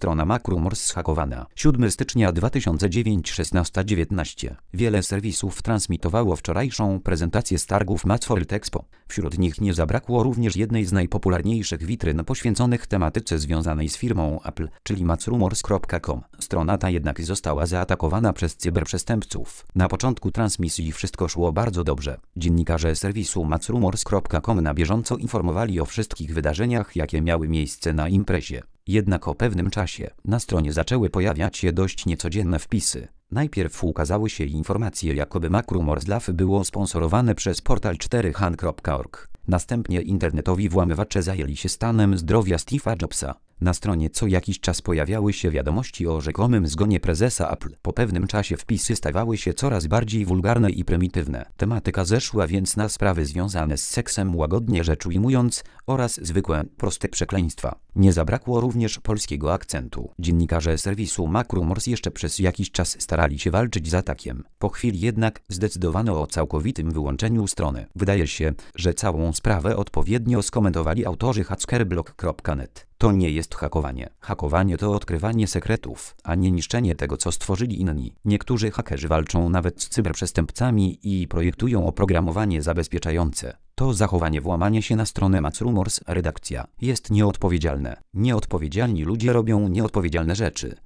Strona MacRumors zhakowana. 7 stycznia 2009 16:19. Wiele serwisów transmitowało wczorajszą prezentację z targów Macworld Expo. Wśród nich nie zabrakło również jednej z najpopularniejszych witryn poświęconych tematyce związanej z firmą Apple, czyli macrumors.com. Strona ta jednak została zaatakowana przez cyberprzestępców. Na początku transmisji wszystko szło bardzo dobrze. Dziennikarze serwisu macrumors.com na bieżąco informowali o wszystkich wydarzeniach, jakie miały miejsce na imprezie. Jednak o pewnym czasie na stronie zaczęły pojawiać się dość niecodzienne wpisy. Najpierw ukazały się informacje, jakoby MacRumors Live było sponsorowane przez portal 4chan.org. Następnie internetowi włamywacze zajęli się stanem zdrowia Steve'a Jobsa. Na stronie co jakiś czas pojawiały się wiadomości o rzekomym zgonie prezesa Apple. Po pewnym czasie wpisy stawały się coraz bardziej wulgarne i prymitywne. Tematyka zeszła więc na sprawy związane z seksem, łagodnie rzecz ujmując, oraz zwykłe, proste przekleństwa. Nie zabrakło również polskiego akcentu. Dziennikarze serwisu MacRumors jeszcze przez jakiś czas starali się walczyć z atakiem. Po chwili jednak zdecydowano o całkowitym wyłączeniu strony. Wydaje się, że całą sprawę odpowiednio skomentowali autorzy hackerblog.net. To nie jest hakowanie. Hakowanie to odkrywanie sekretów, a nie niszczenie tego, co stworzyli inni. Niektórzy hakerzy walczą nawet z cyberprzestępcami i projektują oprogramowanie zabezpieczające. To zachowanie włamanie się na stronę MacRumors redakcja jest nieodpowiedzialne. Nieodpowiedzialni ludzie robią nieodpowiedzialne rzeczy.